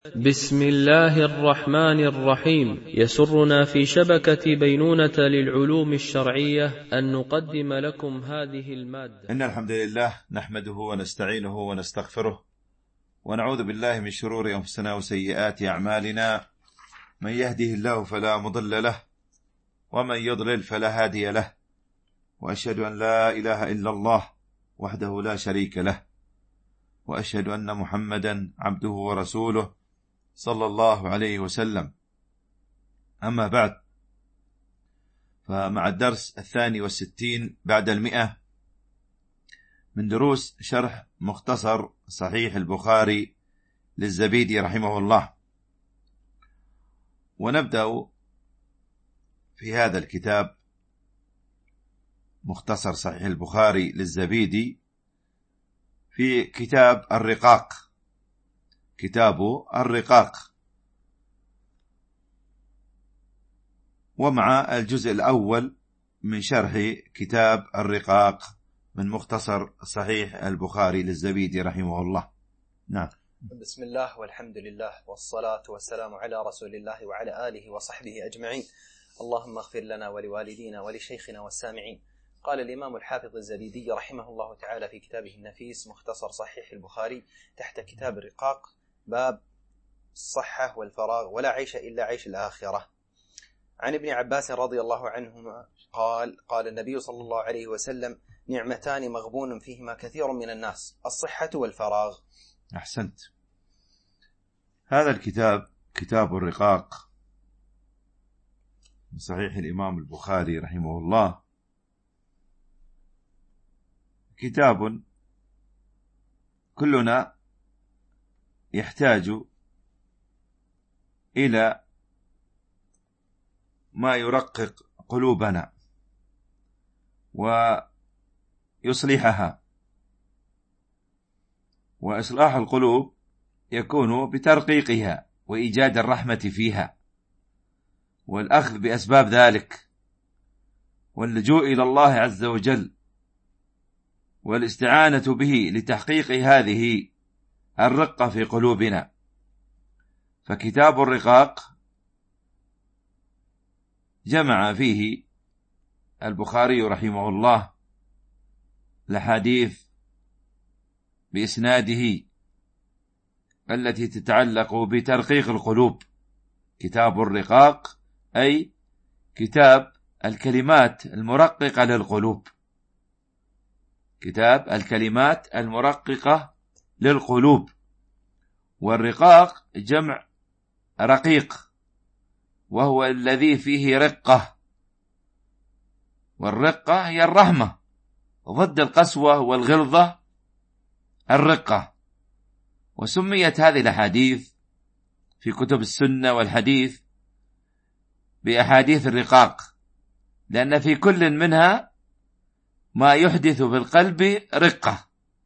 بسم الله الرحمن الرحيم. يسرنا في شبكة بينونة للعلوم الشرعية أن نقدم لكم هذه المادة. إن الحمد لله نحمده ونستعينه ونستغفره ونعوذ بالله من شرور أنفسنا وسيئات أعمالنا. من يهده الله فلا مضل له ومن يضلل فلا هادي له، وأشهد أن لا إله إلا الله وحده لا شريك له، وأشهد أن محمدا عبده ورسوله صلى الله عليه وسلم. أما بعد، فمع الدرس 62 بعد 100 من دروس شرح مختصر صحيح البخاري للزبيدي رحمه الله، ونبدأ في هذا الكتاب مختصر صحيح البخاري للزبيدي في كتاب الرقاق، كتاب الرقاق، ومع الجزء الأول من شرح كتاب الرقاق من مختصر صحيح البخاري للزبيدي رحمه الله. نعم. بسم الله والحمد لله والصلاة والسلام على رسول الله وعلى آله وصحبه أجمعين. اللهم اغفر لنا ولوالدينا ولشيخنا والسامعين. قال الإمام الحافظ الزبيدي رحمه الله تعالى في كتابه النفيس مختصر صحيح البخاري تحت كتاب الرقاق، باب الصحة والفراغ ولا عيش إلا عيش الآخرة. عن ابن عباس رضي الله عنهما قال النبي صلى الله عليه وسلم: نعمتان مغبون فيهما كثير من الناس، الصحة والفراغ. أحسنت. هذا الكتاب كتاب الرقاق من صحيح الإمام البخاري رحمه الله، كتاب كلنا يحتاج إلى ما يرقق قلوبنا ويصلحها، وإصلاح القلوب يكون بترقيقها وإيجاد الرحمة فيها والأخذ بأسباب ذلك واللجوء إلى الله عز وجل والاستعانة به لتحقيق هذه الرقة في قلوبنا. فكتاب الرقاق جمع فيه البخاري رحمه الله الأحاديث بإسناده التي تتعلق بترقيق القلوب. كتاب الرقاق أي كتاب الكلمات المرققة للقلوب، كتاب الكلمات المرققة للقلوب. والرقاق جمع رقيق، وهو الذي فيه رقة، والرقة هي الرحمة، ضد القسوة والغلظة الرقة. وسميت هذه الأحاديث في كتب السنة والحديث بأحاديث الرقاق، لأن في كل منها ما يحدث بالقلب رقة،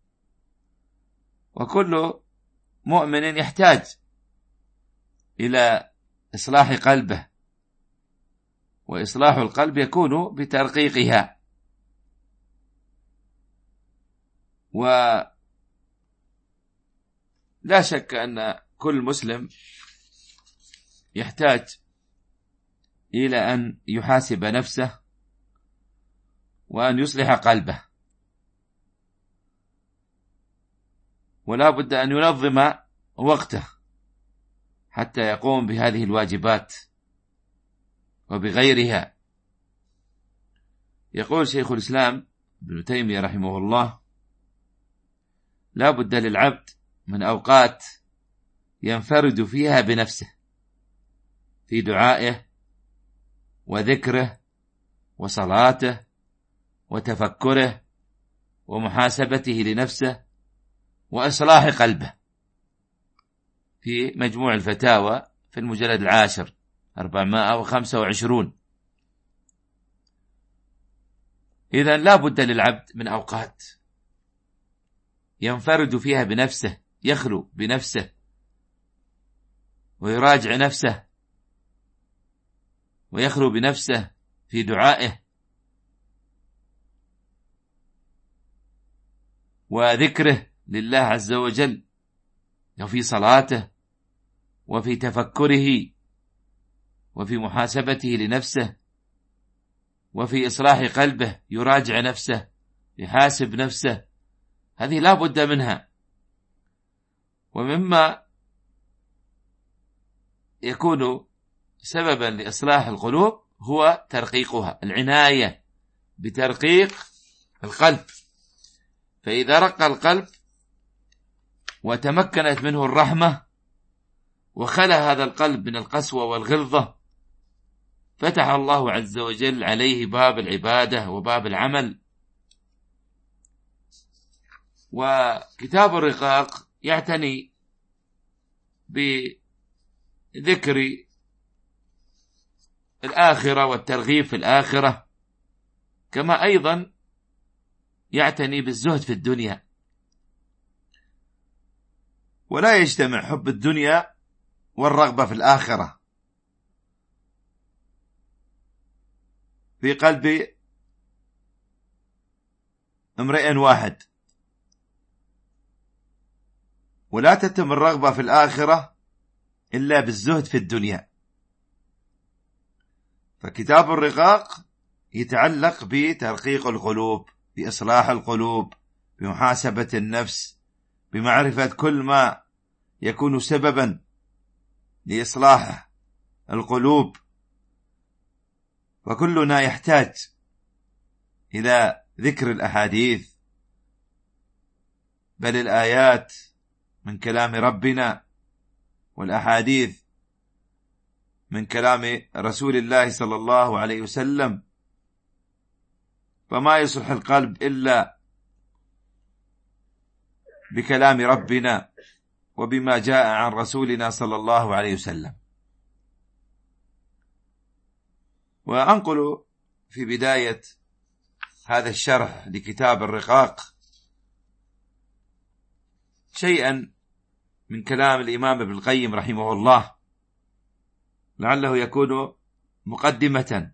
وكل مؤمن يحتاج إلى إصلاح قلبه، وإصلاح القلب يكون بترقيقها. ولا شك أن كل مسلم يحتاج إلى أن يحاسب نفسه وأن يصلح قلبه، ولا بد أن ينظم وقته حتى يقوم بهذه الواجبات وبغيرها. يقول شيخ الإسلام ابن تيمية رحمه الله: لا بد للعبد من أوقات ينفرد فيها بنفسه في دعائه وذكره وصلاته وتفكره ومحاسبته لنفسه وإصلاح قلبه، في مجموع الفتاوى في المجلد 10 425. إذن لا بد للعبد من أوقات ينفرد فيها بنفسه، يخلو بنفسه ويراجع نفسه ويخلو بنفسه في دعائه وذكره لله عز وجل وفي صلاته وفي تفكره وفي محاسبته لنفسه وفي إصلاح قلبه، يراجع نفسه، يحاسب نفسه، هذه لا بد منها. ومما يكون سببا لإصلاح القلوب هو ترقيقها، العناية بترقيق القلب. فإذا رق القلب وتمكنت منه الرحمة وخلى هذا القلب من القسوة والغلظة، فتح الله عز وجل عليه باب العبادة وباب العمل. وكتاب الرقاق يعتني بذكر الآخرة والترغيب في الآخرة، كما أيضا يعتني بالزهد في الدنيا. ولا يجتمع حب الدنيا والرغبة في الآخرة في قلب امرئ واحد، ولا تتم الرغبة في الآخرة إلا بالزهد في الدنيا. فكتاب الرقاق يتعلق بترقيق القلوب، بإصلاح القلوب، بمحاسبة النفس، بمعرفة كل ما يكون سببا لإصلاح القلوب. وكلنا يحتاج إلى ذكر الأحاديث، بل الآيات من كلام ربنا، والأحاديث من كلام رسول الله صلى الله عليه وسلم. فما يصلح القلب إلا بكلام ربنا وبما جاء عن رسولنا صلى الله عليه وسلم. وأنقل في بداية هذا الشرح لكتاب الرقاق شيئا من كلام الإمام ابن القيم رحمه الله، لعله يكون مقدمة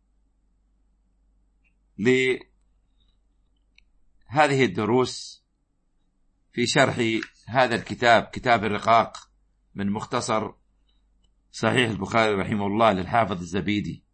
لهذه الدروس في شرح هذا الكتاب، كتاب الرقاق، من مختصر صحيح البخاري رحمه الله للحافظ الزبيدي.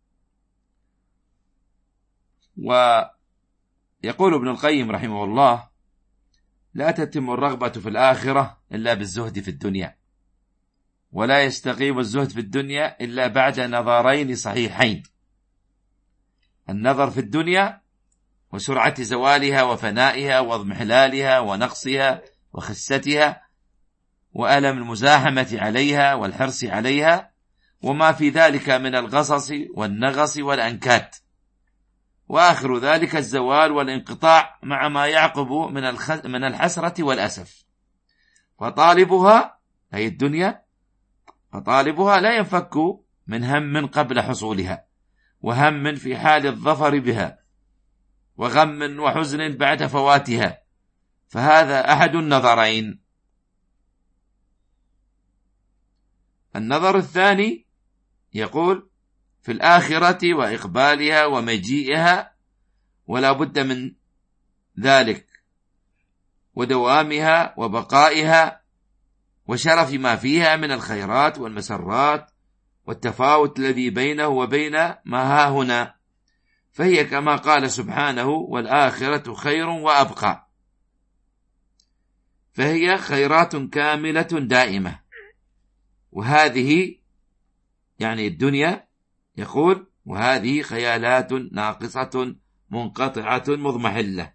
ويقول ابن القيم رحمه الله: لا تتم الرغبة في الآخرة إلا بالزهد في الدنيا، ولا يستقيم الزهد في الدنيا إلا بعد نظرين صحيحين: النظر في الدنيا وسرعة زوالها وفنائها واضمحلالها ونقصها وخستها وألم المزاحمة عليها والحرص عليها وما في ذلك من الغصص والنغص والأنكات، وآخر ذلك الزوال والانقطاع مع ما يعقب من الحسرة والأسف. فطالبها أي الدنيا، فطالبها لا ينفك من هم قبل حصولها، وهم في حال الظفر بها، وغم وحزن بعد فواتها، فهذا أحد النظرين. النظر الثاني يقول في الآخرة وإقبالها ومجيئها، ولا بد من ذلك، ودوامها وبقائها، وشرف ما فيها من الخيرات والمسرات، والتفاوت الذي بينه وبين ما ها هنا، فهي كما قال سبحانه: والآخرة خير وأبقى، فهي خيرات كاملة دائمة. وهذه يعني الدنيا، يقول: وهذه خيالات ناقصة منقطعة مضمحلة.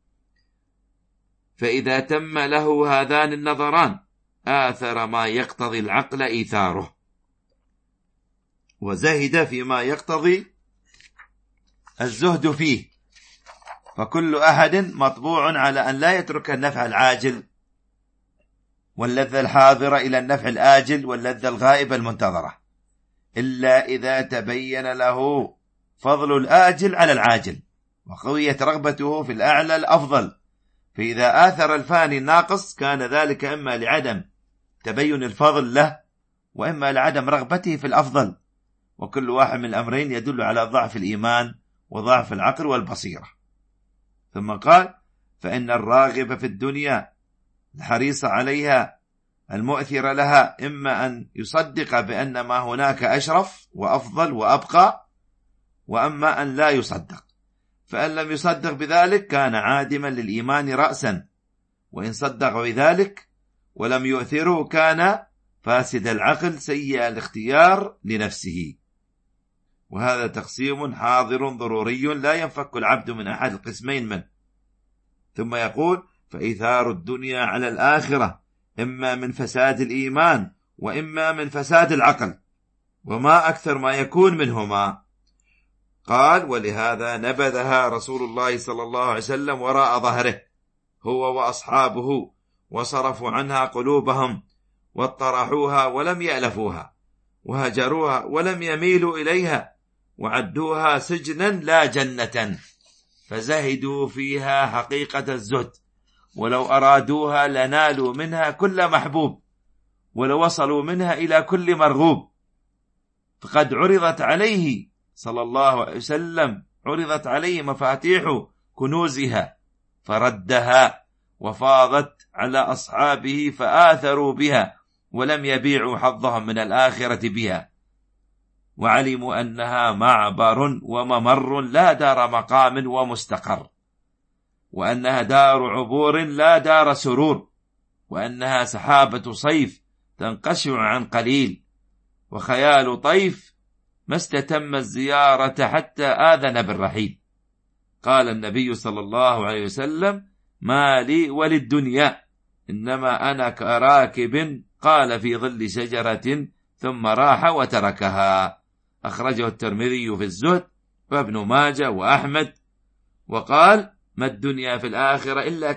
فإذا تم له هذان النظران آثر ما يقتضي العقل إيثاره، وزهد فيما يقتضي الزهد فيه. فكل أحد مطبوع على أن لا يترك النفع العاجل واللذة الحاضرة إلى النفع الآجل واللذة الغائبة المنتظرة، إلا إذا تبين له فضل الآجل على العاجل وقويت رغبته في الأعلى الأفضل. فإذا آثر الفاني الناقص كان ذلك إما لعدم تبين الفضل له، وإما لعدم رغبته في الأفضل، وكل واحد من الأمرين يدل على ضعف الإيمان وضعف العقل والبصيرة. ثم قال: فإن الراغب في الدنيا الحريص عليها المؤثر لها، إما أن يصدق بأن ما هناك أشرف وأفضل وأبقى، وأما أن لا يصدق. فإن لم يصدق بذلك كان عادما للإيمان رأسا، وإن صدق بذلك ولم يؤثره كان فاسد العقل سيء الاختيار لنفسه. وهذا تقسيم حاضر ضروري لا ينفك العبد من أحد القسمين منه. ثم يقول: فإيثار الدنيا على الآخرة إما من فساد الإيمان وإما من فساد العقل، وما أكثر ما يكون منهما. قال: ولهذا نبذها رسول الله صلى الله عليه وسلم وراء ظهره هو وأصحابه، وصرفوا عنها قلوبهم، واطرحوها ولم يألفوها، وهجروها ولم يميلوا إليها، وعدوها سجنا لا جنة، فزهدوا فيها حقيقة الزهد، ولو أرادوها لنالوا منها كل محبوب، ولو وصلوا منها إلى كل مرغوب. فقد عرضت عليه صلى الله عليه وسلم، عرضت عليه مفاتيح كنوزها فردها، وفاضت على أصحابه فآثروا بها، ولم يبيعوا حظهم من الآخرة بها، وعلموا أنها معبر وممر لا دار مقام ومستقر، وأنها دار عبور لا دار سرور، وأنها سحابة صيف تنقشع عن قليل، وخيال طيف ما استتم الزيارة حتى آذن بالرحيل. قال النبي صلى الله عليه وسلم: ما لي وللدنيا، إنما أنا كراكب قال في ظل شجرة ثم راح وتركها. أخرجه الترمذي في الزهد وابن ماجه وأحمد. وقال: ما الدنيا في الآخرة إلا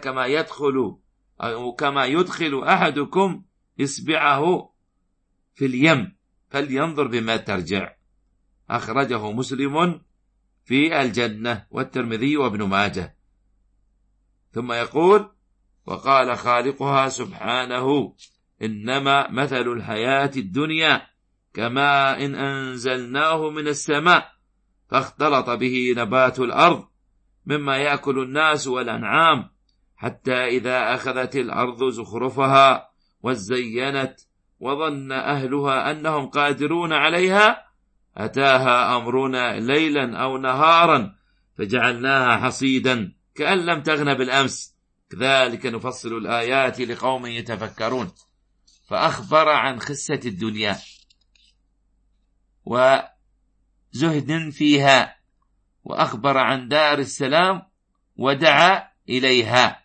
كما يدخل أحدكم إصبعه في اليم فلينظر بما ترجع. أخرجه مسلم في الجنة والترمذي وابن ماجه. ثم يقول: وقال خالقها سبحانه: إنما مثل الحياة الدنيا كماء إن أنزلناه من السماء فاختلط به نبات الأرض مما يأكل الناس والأنعام، حتى إذا أخذت الأرض زخرفها وزينت وظن أهلها أنهم قادرون عليها أتاها أمرنا ليلا أو نهارا فجعلناها حصيدا كأن لم تغن بالأمس، كذلك نفصل الآيات لقوم يتفكرون. فأخبر عن خسة الدنيا وزهد فيها، وأخبر عن دار السلام ودعا إليها.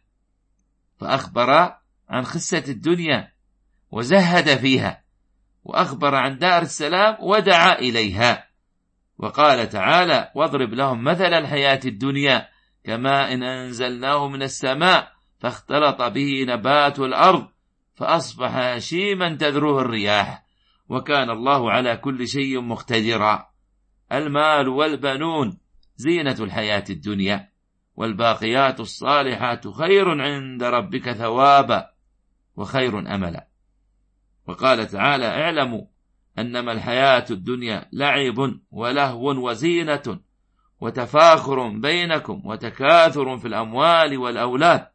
فأخبر عن خسة الدنيا وزهد فيها، وأخبر عن دار السلام ودعا إليها. وقال تعالى: واضرب لهم مثل الحياة الدنيا كماء إن أنزلناه من السماء فاختلط به نبات الأرض فأصبح هشيما تذروه الرياح وكان الله على كل شيء مقتدرا. المال والبنون زينة الحياة الدنيا، والباقيات الصالحات خير عند ربك ثوابا وخير أملا. وقال تعالى: اعلموا أنما الحياة الدنيا لعب ولهو وزينة وتفاخر بينكم وتكاثر في الأموال والأولاد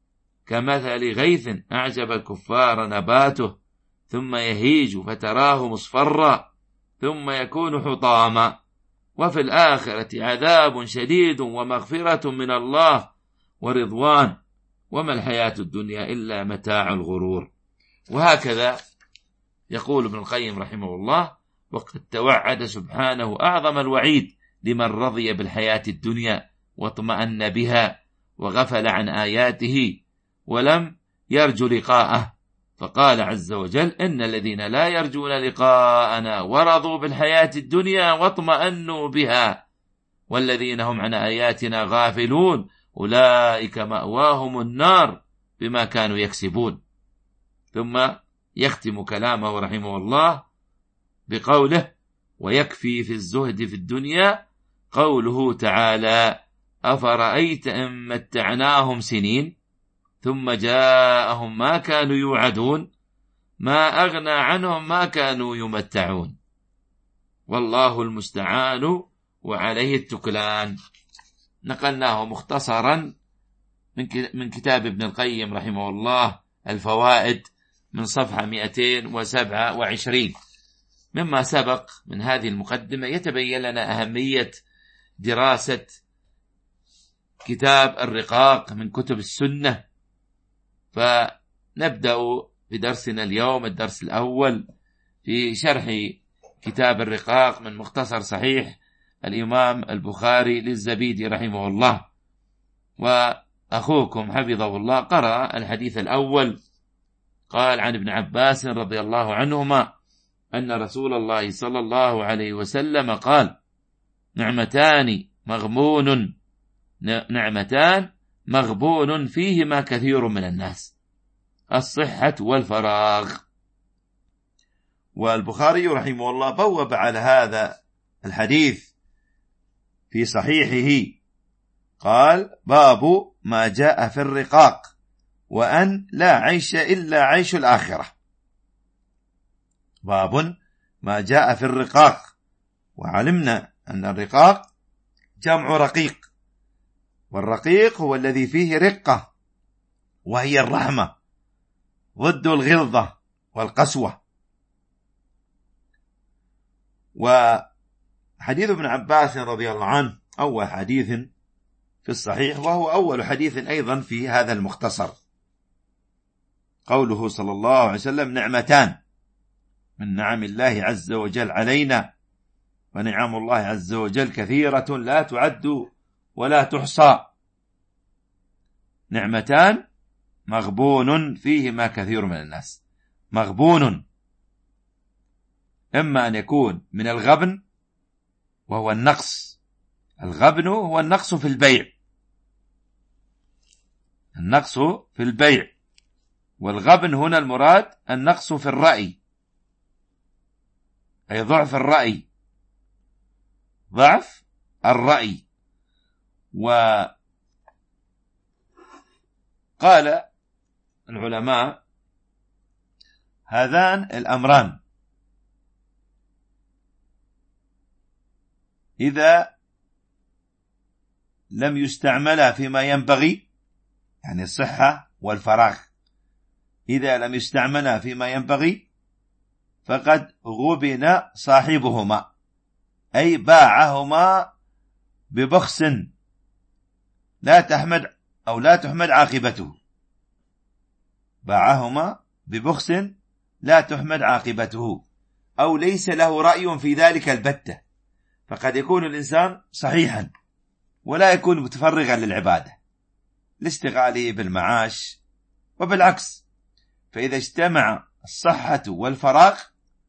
كمثل غيث أعجب الكفار نباته ثم يهيج فتراه مصفرا ثم يكون حطاما وفي الآخرة عذاب شديد ومغفرة من الله ورضوان وما الحياة الدنيا إلا متاع الغرور. وهكذا يقول ابن القيم رحمه الله: وقد توعد سبحانه أعظم الوعيد لمن رضي بالحياة الدنيا واطمأن بها وغفل عن آياته ولم يرجو لقاءه، فقال عز وجل: إن الذين لا يرجون لقاءنا ورضوا بالحياة الدنيا واطمأنوا بها والذين هم عن آياتنا غافلون أولئك مأواهم النار بما كانوا يكسبون. ثم يختم كلامه رحمه الله بقوله: ويكفي في الزهد في الدنيا قوله تعالى: أفرأيت إن متعناهم سنين ثم جاءهم ما كانوا يوعدون ما أغنى عنهم ما كانوا يمتعون والله المستعان وعليه التكلان. نقلناه مختصرا من كتاب ابن القيم رحمه الله الفوائد من صفحة 227. مما سبق من هذه المقدمة يتبين لنا أهمية دراسة كتاب الرقاق من كتب السنة. فنبدأ بدرسنا اليوم، الدرس الأول في شرح كتاب الرقاق من مختصر صحيح الإمام البخاري للزبيدي رحمه الله. وأخوكم حفظه الله قرأ الحديث الأول. قال عن ابن عباس رضي الله عنهما أن رسول الله صلى الله عليه وسلم قال: نعمتان مغبون فيهما كثير من الناس، الصحة والفراغ. والبخاري رحمه الله بوب على هذا الحديث في صحيحه، قال: باب ما جاء في الرقاق وأن لا عيش إلا عيش الآخرة. باب ما جاء في الرقاق. وعلمنا أن الرقاق جمع رقيق، والرقيق هو الذي فيه رقة، وهي الرحمة ضد الغلظة والقسوة. وحديث ابن عباس رضي الله عنه أول حديث في الصحيح، وهو أول حديث أيضا في هذا المختصر. قوله صلى الله عليه وسلم: نعمتان من نعم الله عز وجل علينا، ونعم الله عز وجل كثيرة لا تعد ولا تحصى. نعمتان مغبون فيهما كثير من الناس. مغبون إما أن يكون من الغبن وهو النقص. الغبن هو النقص في البيع، النقص في البيع. والغبن هنا المراد النقص في الرأي، أي ضعف الرأي، ضعف الرأي. وقال العلماء: هذان الأمران إذا لم يستعملا فيما ينبغي، يعني الصحة والفراغ، إذا لم يستعملا فيما ينبغي فقد غبن صاحبهما، أي باعهما ببخس لا تحمد عاقبته. باعهما ببخس لا تحمد عاقبته، أو ليس له رأي في ذلك البتة. فقد يكون الإنسان صحيحا ولا يكون متفرغا للعبادة لاستغاله بالمعاش، وبالعكس. فإذا اجتمع الصحة والفراغ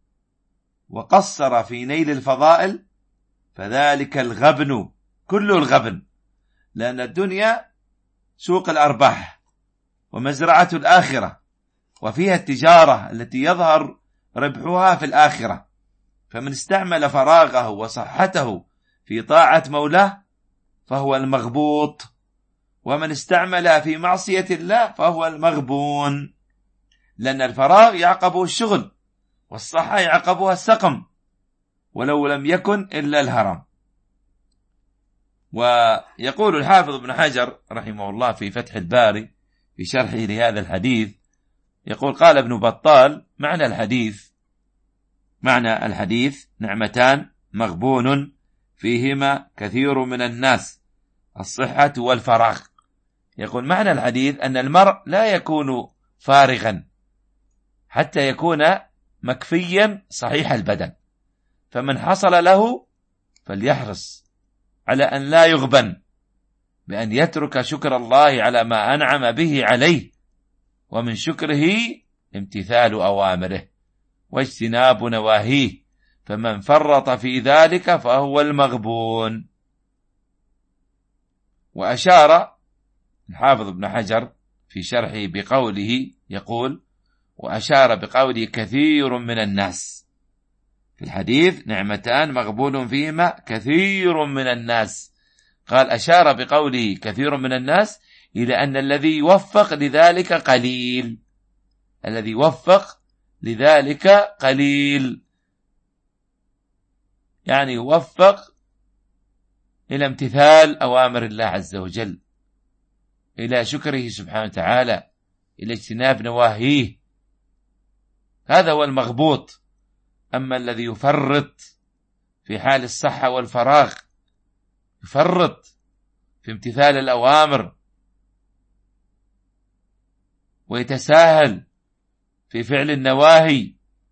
وقصر في نيل الفضائل فذلك الغبن، كل الغبن. لأن الدنيا سوق الأرباح ومزرعة الآخرة، وفيها التجارة التي يظهر ربحها في الآخرة. فمن استعمل فراغه وصحته في طاعة مولاه فهو المغبوط، ومن استعملها في معصية الله فهو المغبون. لأن الفراغ يعقبه الشغل، والصحة يعقبها السقم، ولو لم يكن إلا الهرم. ويقول الحافظ ابن حجر رحمه الله في فتح الباري في شرحه لهذا الحديث، يقول: قال ابن بطال: معنى الحديث نعمتان مغبون فيهما كثير من الناس، الصحة والفراغ. يقول معنى الحديث أن المرء لا يكون فارغا حتى يكون مكفيا صحيح البدن، فمن حصل له فليحرص على أن لا يغبن، بأن يترك شكر الله على ما أنعم به عليه، ومن شكره امتثال أوامره واجتناب نواهيه، فمن فرط في ذلك فهو المغبون. وأشار الحافظ ابن حجر في شرحه بقوله، يقول: وأشار بقوله كثير من الناس في الحديث نعمتان مغبون فيهما كثير من الناس. قال أشار بقوله كثير من الناس إلى أن الذي يوفق لذلك قليل، الذي يوفق لذلك قليل، يعني يوفق إلى امتثال أوامر الله عز وجل، إلى شكره سبحانه وتعالى، إلى اجتناب نواهيه، هذا هو المغبوط. أما الذي يفرط في حال الصحة والفراغ، يفرط في امتثال الأوامر ويتساهل في فعل النواهي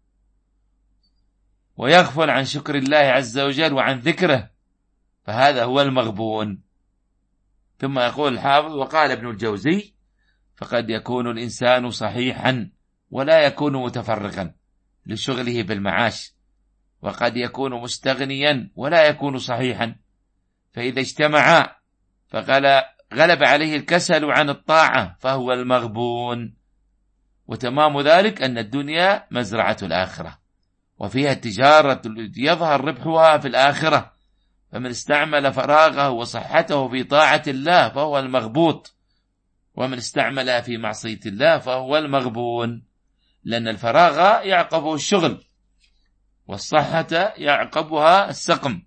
ويغفل عن شكر الله عز وجل وعن ذكره، فهذا هو المغبون. ثم يقول الحافظ: وقال ابن الجوزي: فقد يكون الإنسان صحيحا ولا يكون متفرغا لشغله بالمعاش، وقد يكون مستغنيا ولا يكون صحيحا، فإذا اجتمعا فغلب عليه الكسل عن الطاعة فهو المغبون. وتمام ذلك أن الدنيا مزرعة الآخرة، وفيها التجارة يظهر ربحها في الآخرة، فمن استعمل فراغه وصحته في طاعة الله فهو المغبوط، ومن استعملها في معصية الله فهو المغبون، لأن الفراغ يعقبه الشغل، والصحة يعقبها السقم.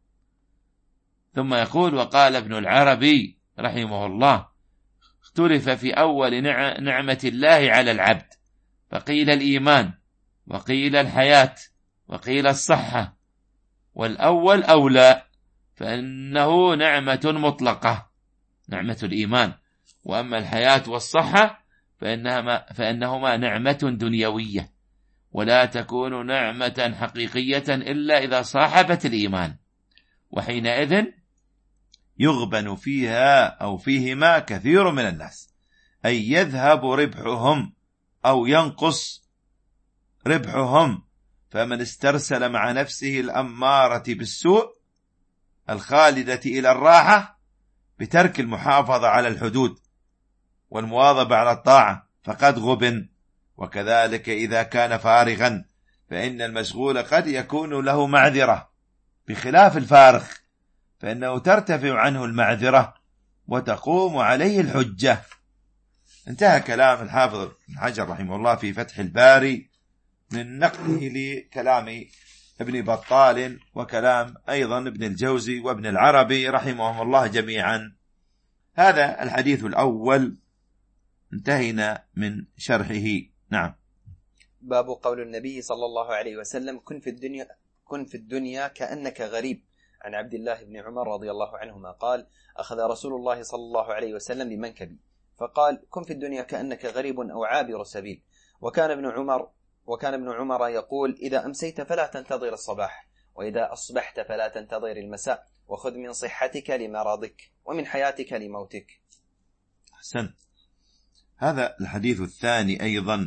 ثم يقول: وقال ابن العربي رحمه الله: اختلف في أول نعمة الله على العبد، فقيل الإيمان، وقيل الحياة، وقيل الصحة، والأول أولى، فإنه نعمة مطلقة، نعمة الإيمان، وأما الحياة والصحة فإنهما نعمة دنيوية، ولا تكون نعمة حقيقية إلا إذا صاحبت الإيمان، وحينئذ يغبن فيها أو فيهما كثير من الناس، أي يذهب ربحهم أو ينقص ربحهم. فمن استرسل مع نفسه الأمارة بالسوء الخالدة إلى الراحة بترك المحافظة على الحدود والمواظبة على الطاعة فقد غبن. وكذلك إذا كان فارغا فإن المشغول قد يكون له معذرة، بخلاف الفارغ فإنه ترتفع عنه المعذرة وتقوم عليه الحجة. انتهى كلام الحافظ ابن حجر رحمه الله في فتح الباري من نقله لكلام ابن بطال وكلام أيضا ابن الجوزي وابن العربي رحمهم الله جميعا. هذا الحديث الأول انتهينا من شرحه. نعم. باب قول النبي صلى الله عليه وسلم: كن في الدنيا كأنك غريب. عن عبد الله بن عمر رضي الله عنهما قال: أخذ رسول الله صلى الله عليه وسلم بمنكبي فقال: كن في الدنيا كأنك غريب أو عابر سبيل. وكان ابن عمر يقول: إذا أمسيت فلا تنتظر الصباح، وإذا أصبحت فلا تنتظر المساء، وخذ من صحتك لمرضك ومن حياتك لموتك. أحسن. هذا الحديث الثاني أيضا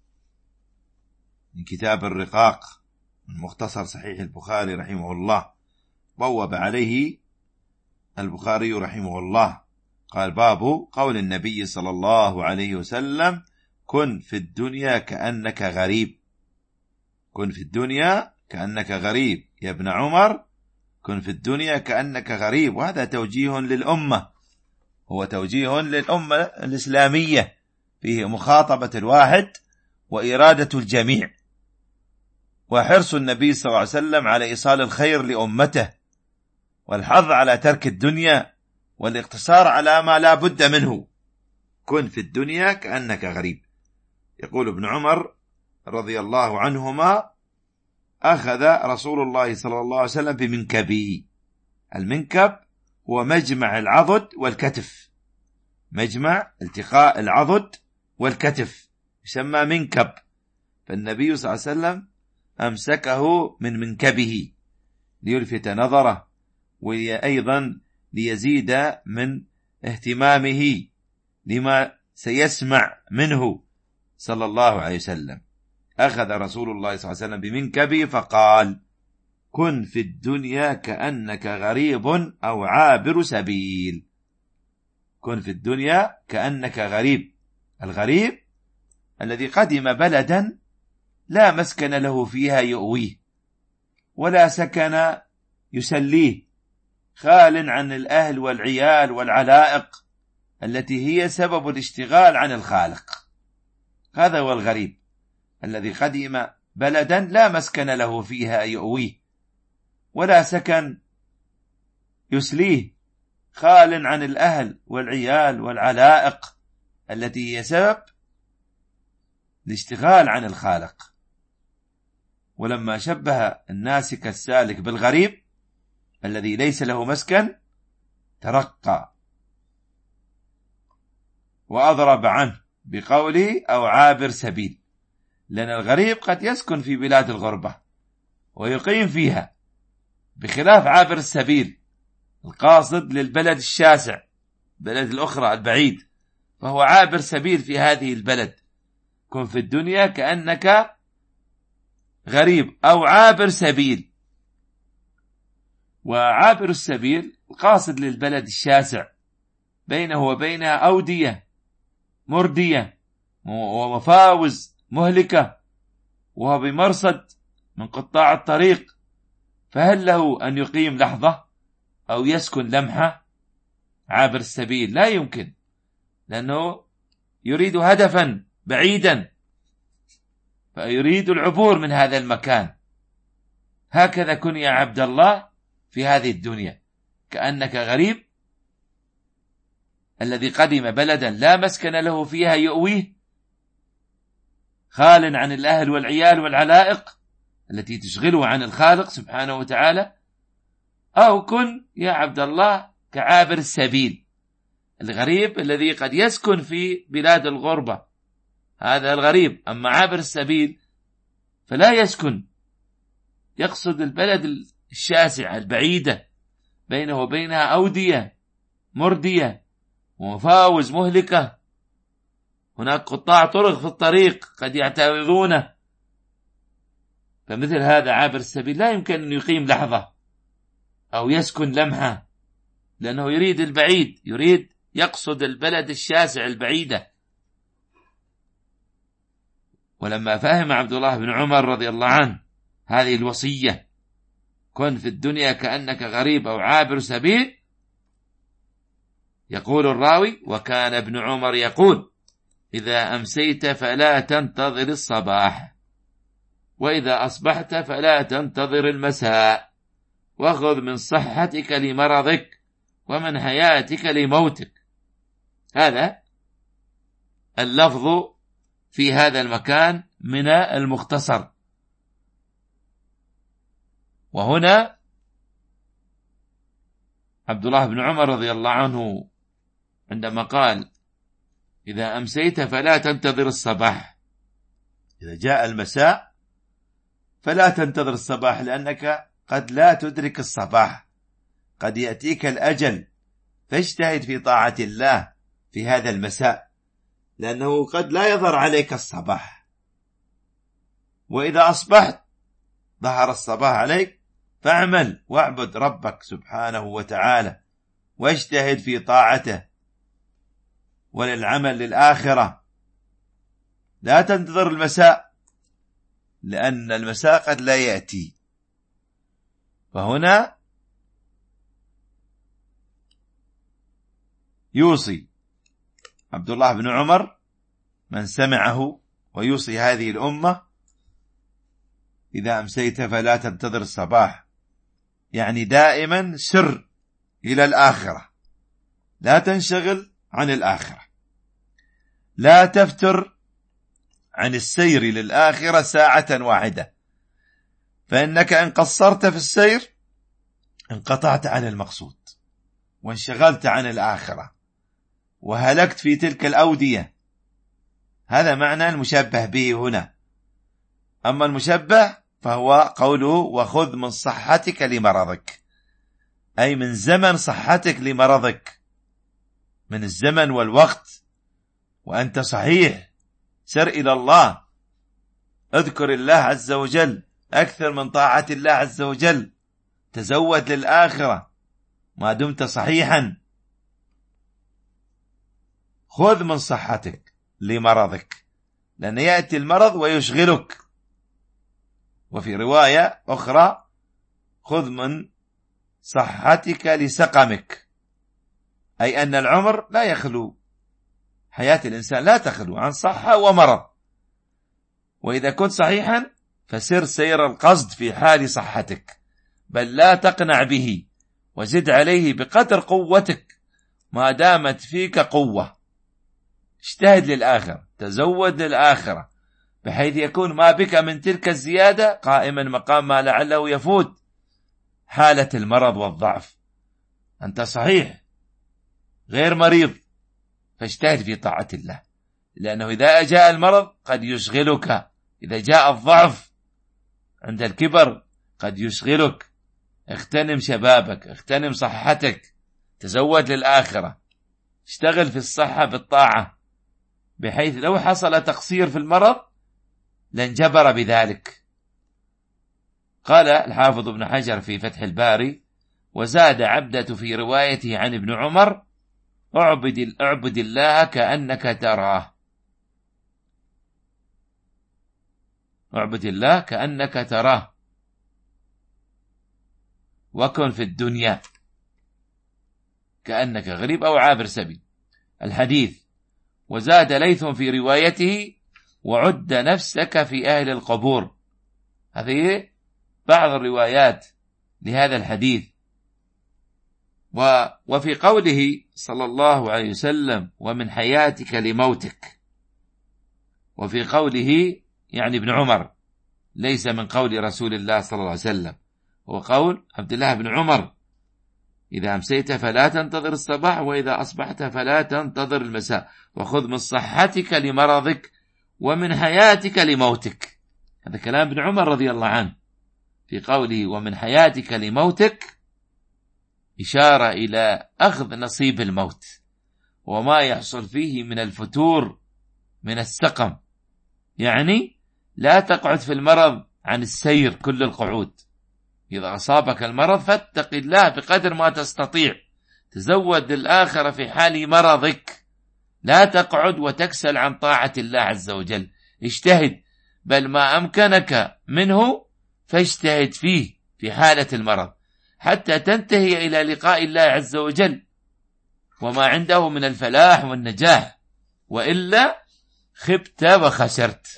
من كتاب الرقاق من مختصر صحيح البخاري رحمه الله، بوب عليه البخاري رحمه الله قال: باب قول النبي صلى الله عليه وسلم: كن في الدنيا كأنك غريب. كن في الدنيا كأنك غريب يا ابن عمر، كن في الدنيا كأنك غريب. وهذا توجيه للأمة، هو توجيه للأمة الإسلامية، فيه مخاطبة الواحد وإرادة الجميع، وحرص النبي صلى الله عليه وسلم على إيصال الخير لأمته، والحظ على ترك الدنيا والاقتصار على ما لا بد منه. كن في الدنيا كأنك غريب. يقول ابن عمر رضي الله عنهما: أخذ رسول الله صلى الله عليه وسلم بمنكبي. المنكب هو مجمع العضد والكتف، مجمع التقاء العضد والكتف يسمى منكب، فالنبي صلى الله عليه وسلم أمسكه من منكبه ليلفت نظره، وأيضا ليزيد من اهتمامه لما سيسمع منه صلى الله عليه وسلم. أخذ رسول الله صلى الله عليه وسلم بمنكبه فقال: كن في الدنيا كأنك غريب أو عابر سبيل. كن في الدنيا كأنك غريب. الغريب الذي قدم بلدا لا مسكن له فيها يؤويه ولا سكن يسليه، خال عن الأهل والعيال والعلائق التي هي سبب الاشتغال عن الخالق. هذا هو الغريب الذي قدم بلدا لا مسكن له فيها يؤويه ولا سكن يسليه، خال عن الأهل والعيال والعلائق التي هي سبب الاشتغال عن الخالق. ولما شبه الناسك السالك بالغريب الذي ليس له مسكن ترقى وأضرب عنه بقوله أو عابر سبيل، لأن الغريب قد يسكن في بلاد الغربة ويقيم فيها، بخلاف عابر السبيل القاصد للبلد الشاسع، بلد الأخرى البعيد، فهو عابر سبيل في هذه البلد. كن في الدنيا كأنك غريب أو عابر سبيل. وعابر السبيل القاصد للبلد الشاسع بينه وبينها أودية مردية ومفاوز مهلكة، وهو بمرصد من قطاع الطريق، فهل له أن يقيم لحظة أو يسكن لمحة؟ عابر السبيل لا يمكن، لأنه يريد هدفا بعيدا، فيريد العبور من هذا المكان. هكذا كن يا عبد الله في هذه الدنيا، كأنك غريب الذي قدم بلدا لا مسكن له فيها يؤويه، خال عن الأهل والعيال والعلائق التي تشغله عن الخالق سبحانه وتعالى. أو كن يا عبد الله كعابر السبيل، الغريب الذي قد يسكن في بلاد الغربة، هذا الغريب. أما عابر السبيل فلا يسكن، يقصد البلد الشاسعة البعيدة بينه وبينها أودية مردية ومفاوز مهلكة، هناك قطاع طرق في الطريق قد يعترضونه. فمثل هذا عابر السبيل لا يمكن أن يقيم لحظة أو يسكن لمحة، لأنه يريد البعيد، يريد يقصد البلد الشاسع البعيدة. ولما فهم عبد الله بن عمر رضي الله عنه هذه الوصية، كن في الدنيا كأنك غريب أو عابر سبيل، يقول الراوي: وكان ابن عمر يقول: إذا أمسيت فلا تنتظر الصباح، وإذا أصبحت فلا تنتظر المساء، وخذ من صحتك لمرضك ومن حياتك لموتك. هذا اللفظ في هذا المكان من المختصر. وهنا عبد الله بن عمر رضي الله عنه عندما قال: إذا أمسيت فلا تنتظر الصباح، إذا جاء المساء فلا تنتظر الصباح، لأنك قد لا تدرك الصباح، قد يأتيك الأجل، فاجتهد في طاعة الله في هذا المساء، لأنه قد لا يظهر عليك الصباح. وإذا أصبحت ظهر الصباح عليك، فاعمل واعبد ربك سبحانه وتعالى، واجتهد في طاعته وللعمل للآخرة. لا تنتظر المساء، لأن المساء قد لا يأتي. فهنا يوصي عبد الله بن عمر من سمعه، ويوصي هذه الأمة: إذا أمسيت فلا تنتظر الصباح، يعني دائما سر إلى الآخرة، لا تنشغل عن الآخرة، لا تفتر عن السير للآخرة ساعة واحدة، فإنك إن قصرت في السير انقطعت عن المقصود وانشغلت عن الآخرة وهلكت في تلك الأودية. هذا معنى المشبه به هنا. أما المشبه فهو قوله: وخذ من صحتك لمرضك، أي من زمن صحتك لمرضك، من الزمن والوقت وأنت صحيح، سر إلى الله، اذكر الله عز وجل، أكثر من طاعة الله عز وجل، تزود للآخرة ما دمت صحيحا. خذ من صحتك لمرضك، لأن يأتي المرض ويشغلك. وفي رواية أخرى: خذ من صحتك لسقمك، أي أن العمر لا يخلو، حياة الإنسان لا تخلو عن صحة ومرض. وإذا كنت صحيحا فسر سير القصد في حال صحتك، بل لا تقنع به، وزد عليه بقدر قوتك ما دامت فيك قوة. اجتهد للآخرة، تزود للآخرة، بحيث يكون ما بك من تلك الزيادة قائما مقام ما لعله يفوت حالة المرض والضعف. أنت صحيح غير مريض، فاجتهد في طاعة الله، لأنه إذا جاء المرض قد يشغلك، إذا جاء الضعف عند الكبر قد يشغلك. اغتنم شبابك، اغتنم صحتك، تزود للآخرة، اشتغل في الصحة بالطاعة، بحيث لو حصل تقصير في المرض لانجبر بذلك. قال الحافظ ابن حجر في فتح الباري: وزاد عبدة في روايته عن ابن عمر: اعبد الله كأنك تراه. اعبد الله كأنك تراه، وكن في الدنيا كأنك غريب أو عابر سبيل. الحديث: وزاد ليث في روايته: وعد نفسك في أهل القبور. هذه بعض الروايات لهذا الحديث. وفي قوله صلى الله عليه وسلم: ومن حياتك لموتك، وفي قوله يعني ابن عمر، ليس من قول رسول الله صلى الله عليه وسلم، هو قول عبد الله بن عمر: إذا أمسيت فلا تنتظر الصباح، وإذا أصبحت فلا تنتظر المساء، وخذ من صحتك لمرضك ومن حياتك لموتك. هذا كلام ابن عمر رضي الله عنه في قوله ومن حياتك لموتك، إشارة إلى أخذ نصيب الموت وما يحصل فيه من الفتور من السقم. يعني لا تقعد في المرض عن السير كل القعود. إذا أصابك المرض فاتق الله بقدر ما تستطيع، تزود للآخرة في حال مرضك، لا تقعد وتكسل عن طاعة الله عز وجل. اجتهد، بل ما أمكنك منه فاجتهد فيه في حالة المرض حتى تنتهي إلى لقاء الله عز وجل وما عنده من الفلاح والنجاح، وإلا خبت وخسرت.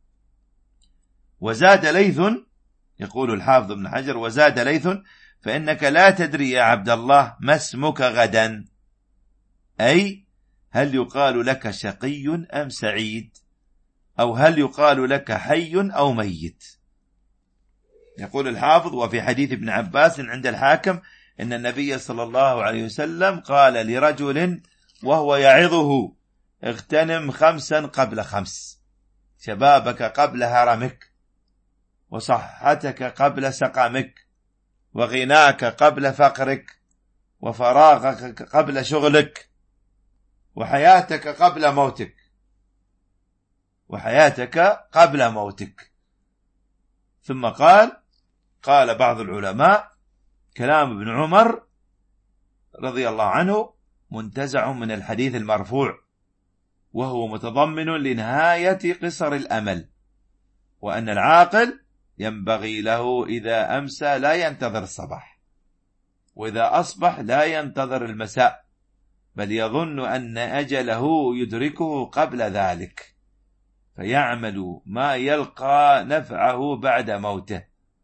وزاد ليث، يقول الحافظ ابن حجر: وزاد ليث: فإنك لا تدري يا عبد الله ما اسمك غدا، أي هل يقال لك شقي أم سعيد، أو هل يقال لك حي أو ميت. يقول الحافظ: وفي حديث ابن عباس عند الحاكم إن النبي صلى الله عليه وسلم قال لرجل وهو يعظه: اغتنم 5 قبل 5، شبابك قبل هرمك، وصحتك قبل سقمك، وغناك قبل فقرك، وفراغك قبل شغلك، وحياتك قبل موتك، وحياتك قبل موتك. ثم قال بعض العلماء: كلام ابن عمر رضي الله عنه منتزع من الحديث المرفوع، وهو متضمن لنهاية قصر الأمل، وأن العاقل ينبغي له إذا أمسى لا ينتظر الصباح، وإذا أصبح لا ينتظر المساء، بل يظن أن أجله يدركه قبل ذلك، فيعمل ما يلقى نفعه بعد موته،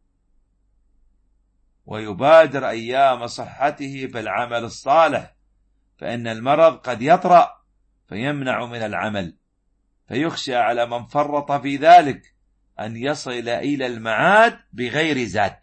ويبادر أيام صحته بالعمل الصالح، فإن المرض قد يطرأ فيمنع من العمل، فيخشى على من فرط في ذلك أن يصل إلى المعاد بغير زاد.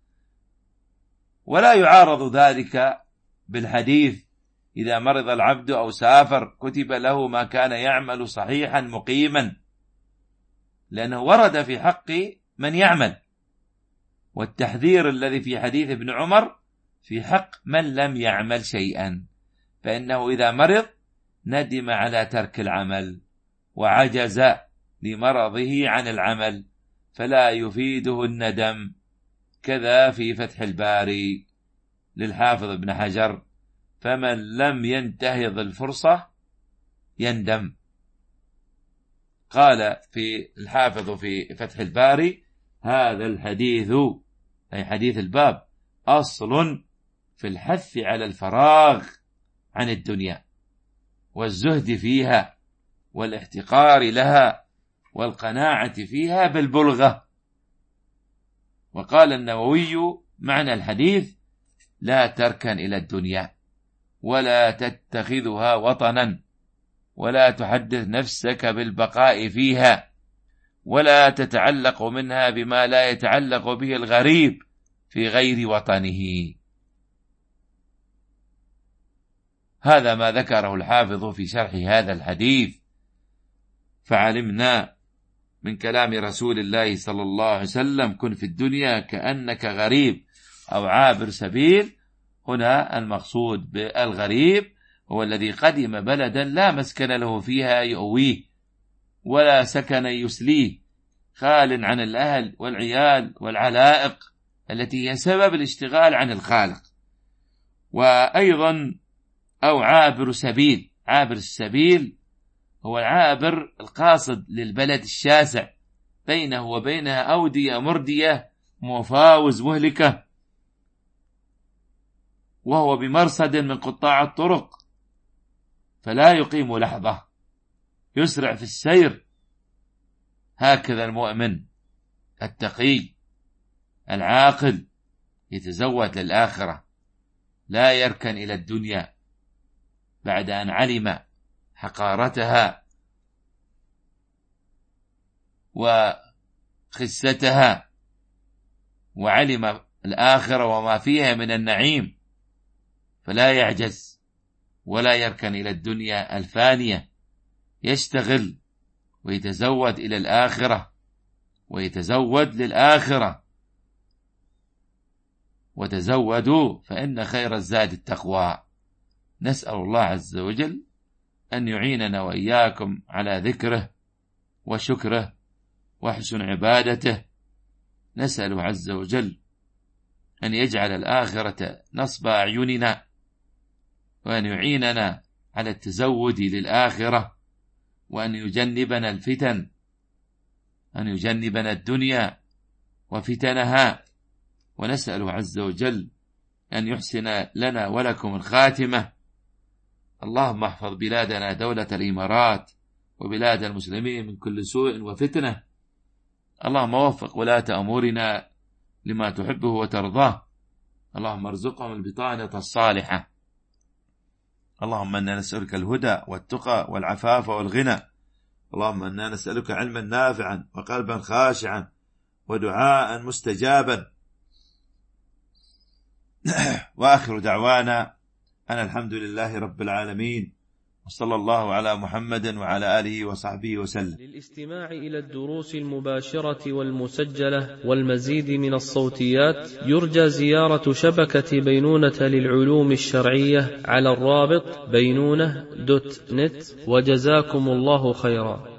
ولا يعارض ذلك بالحديث: إذا مرض العبد أو سافر كتب له ما كان يعمل صحيحا مقيما، لأنه ورد في حق من يعمل، والتحذير الذي في حديث ابن عمر في حق من لم يعمل شيئا، فإنه إذا مرض ندم على ترك العمل وعجز لمرضه عن العمل، فلا يفيده الندم. كذا في فتح الباري للحافظ ابن حجر: فمن لم ينتهض الفرصة يندم. قال في الحافظ في فتح الباري: هذا الحديث أي حديث الباب أصل في الحث على الفراغ عن الدنيا والزهد فيها والاحتقار لها والقناعة فيها بالبلغة. وقال النووي: معنى الحديث: لا تركن إلى الدنيا ولا تتخذها وطنا، ولا تحدث نفسك بالبقاء فيها، ولا تتعلق منها بما لا يتعلق به الغريب في غير وطنه. هذا ما ذكره الحافظ في شرح هذا الحديث. فعلمنا من كلام رسول الله صلى الله عليه وسلم: كن في الدنيا كأنك غريب أو عابر سبيل. هنا المقصود بالغريب هو الذي قدم بلدا لا مسكن له فيها يؤويه ولا سكن يسليه، خال عن الأهل والعيال والعلائق التي هي سبب الاشتغال عن الخالق. وأيضا أو عابر سبيل. عابر السبيل هو العابر القاصد للبلد الشاسع بينه وبينها أودية مردية مفاوز مهلكة، وهو بمرصد من قطاع الطرق، فلا يقيم لحظة، يسرع في السير. هكذا المؤمن التقي العاقل يتزود للآخرة، لا يركن إلى الدنيا بعد أن علم حقارتها وخستها، وعلم الآخرة وما فيها من النعيم، فلا يعجز ولا يركن إلى الدنيا الفانية، يشتغل ويتزود إلى الآخرة ويتزود للآخرة. وتزودوا فإن خير الزاد التقوى. نسأل الله عز وجل أن يعيننا وإياكم على ذكره وشكره وحسن عبادته. نسأل عز وجل أن يجعل الآخرة نصب أعيننا، وأن يعيننا على التزود للآخرة، وأن يجنبنا الفتن، أن يجنبنا الدنيا وفتنها. ونسأل عز وجل أن يحسن لنا ولكم الخاتمة. اللهم احفظ بلادنا دولة الإمارات وبلاد المسلمين من كل سوء وفتنة. اللهم وفق ولاة أمورنا لما تحبه وترضاه. اللهم ارزقهم البطانة الصالحة. اللهم إنا نسألك الهدى والتقى والعفاف والغنى. اللهم إنا نسألك علما نافعا وقلبا خاشعا ودعاء مستجابا. وآخر دعوانا أن الحمد لله رب العالمين، وصلى الله على محمد وعلى آله وصحبه وسلم. للاستماع إلى الدروس المباشرة والمسجلة والمزيد من الصوتيات يرجى زيارة شبكة بينونة للعلوم الشرعية على الرابط بينونة.net. وجزاكم الله خيرا.